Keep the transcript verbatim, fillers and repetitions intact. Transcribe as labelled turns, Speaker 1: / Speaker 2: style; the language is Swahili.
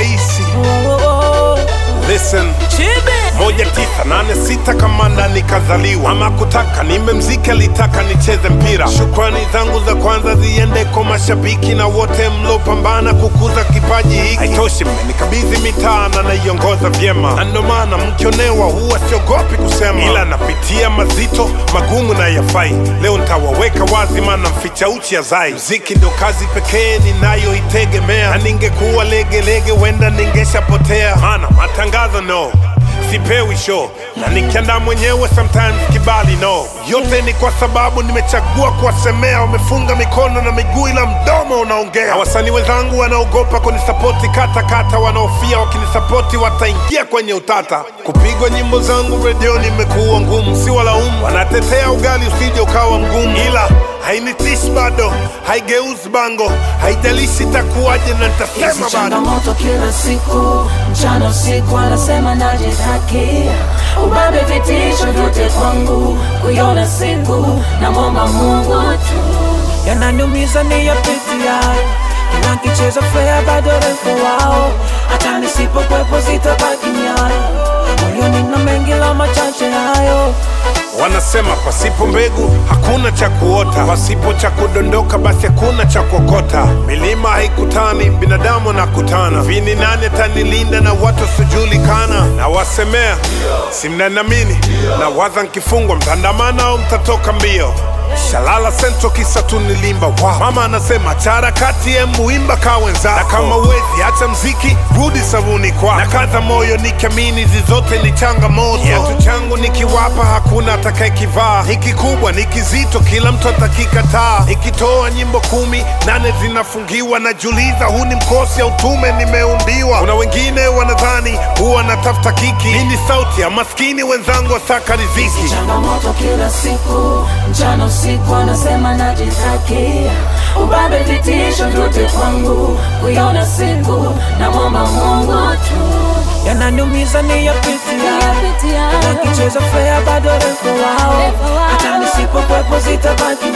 Speaker 1: rahisi. Listen, moja tisa nane sita kamanda nikazaliwa. Ama kutaka nimemziki alitaka nicheze mpira. Shukrani zangu za kwanza ziende kwa mashabiki na wote mlopambana kukuza kipaji hiki. Haitoshi mmenikabidhi mitaa na naiongoza vyema, na ndo maana mkionewa huwa siogopi kusema, ila napitia mazito magumu na yafai. Leo nitawaweka wazi maana mficha uchi hazai. Mziki ndo kazi pekee ninayoitegemea, na ningekuwa lege lege wenda ningeshapotea. Maana matangazo no, sipewi show, na nikianda mwenyewe sometimes kibali no. Yote ni kwa sababu nimechagua kuwasemea. Wamefunga mikono na miguu ila mdomo unaongea. Wasanii wenzangu wanaogopa kunisapoti kata kata, wanaofia wakinisapoti wataingia kwenye utata. Kupigwa nyimbo zangu radio nimekuwa ngumu, si walaumu. Wanatetea ugali usije ukawa mgumu, ila hainitishi bado, haigeuzi bango. Haijalishi takuwaje na nitasema bado.
Speaker 2: Changamoto kila siku, mchana usiku anasema najidhaki. Ubabe vitisho vyote kwangu, kuiona siku na mwomba Mungu tu.
Speaker 3: Yananiumiza ni yapitia, kila kicheza fair bado refu wao. Hata nisipokwepo zitabaki nyayo, moyoni na mengi la machache hayo.
Speaker 1: Wanasema pasipo mbegu hakuna cha kuota, pasipo cha kudondoka basi hakuna cha kuokota. Milima haikutani, binadamu nakutana. Vini nane tanilinda na watu sijulikana. Na wasemea simnanamini, na waza nkifungwa mtandamana au mtatoka mbio. Shalala sento kisa tu nilimba wow. Mama anasema chara kati ya muimba kawenzako, na kama uwezi acha mziki rudi savuni kwa. Na kaza moyo nikiamini zizote ni changamoto. Kiatu changu nikiwapa hakuna atakaye kivaa. Hiki kubwa ni kizito kila mtu atakikataa. Nikitoa nyimbo kumi nane zinafungiwa. Najuliza huu ni mkosi au tume nimeumbiwa. Kuna wengine wanadhani huwa natafuta kiki. Hii ni sauti ya maskini wenzangu wasaka riziki.
Speaker 2: Changamoto kila siku, mchana usiku anasema najidhaki. Ubabe vitisho vyote kwangu, kuiona siku na mwomba Mungu tu.
Speaker 3: Yananiumiza ni yapitia, kila kicheza fair bado refu wao. Hata nisipokwepo zitabaki